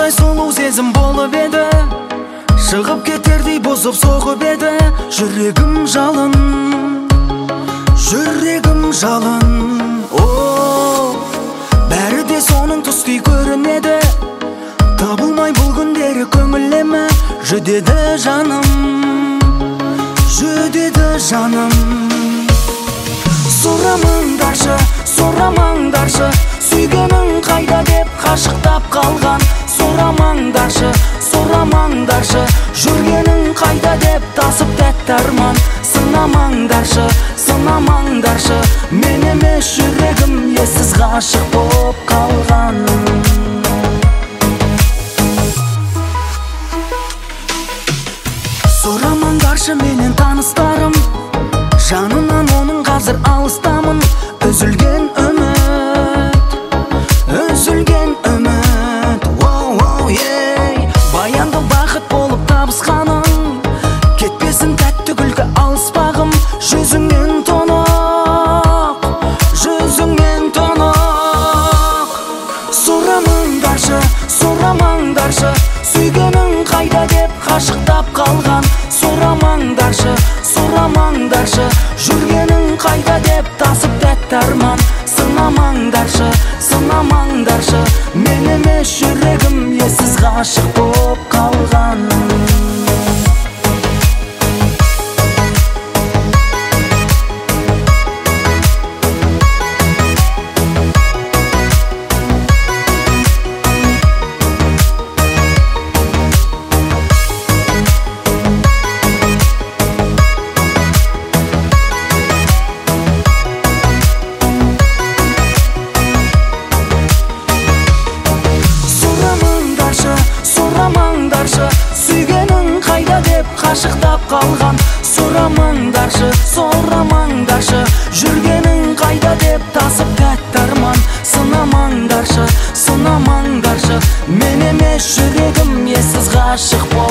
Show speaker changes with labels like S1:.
S1: Қандай сұлу сезім болып еді, шығып кетердей бұзып соғып еді. Жүрегім жалын, жүрегім жалын. Бәрі де соның тұстай көрінеді, табылмай бұл күндері көңіліме. Жүдеді жаным, жүдеді жаным. Сұрамаңдаршы, сұрамаңдаршы, сүйгенің қайда деп қашықтап қалған. Сұрамаңдаршы, сұрамаңдаршы, жүргенің қайда деп тасып тәтті арман. Сынамаңдаршы, сынамаңдаршы, мен емес жүрегім ессіз ғашық болып қалған. Сұрамаңдаршы менен таныстарым, жанынан оның қазір алыстамын. Үзілген үміт, үзілген үміт. Баянды бақыт болып табысқаның, кетпесін тәтті күлкі алыспағым. Жүзіңнен тұнық, жүзіңнен тұнық. Сұрамаңдаршы, сұрамаңдаршы, сүйгенің қайда деп қашықтап қалған. Сұрамаңдаршы, сұрамаңдаршы, жүргенің қайда деп тасып тәтті арман. Сынамаңдаршы, сынамаңдаршы, мен емес жүрегім ессіз ғашық болып қалған. Сүйгенің қайда деп қашықтап қалған. Сұрамаңдаршы, сұрамаңдаршы, жүргенің қайда деп тасып тәтті арман. Сынамаңдаршы, сынамаңдаршы, мен емес жүрегім ессіз ғашық болып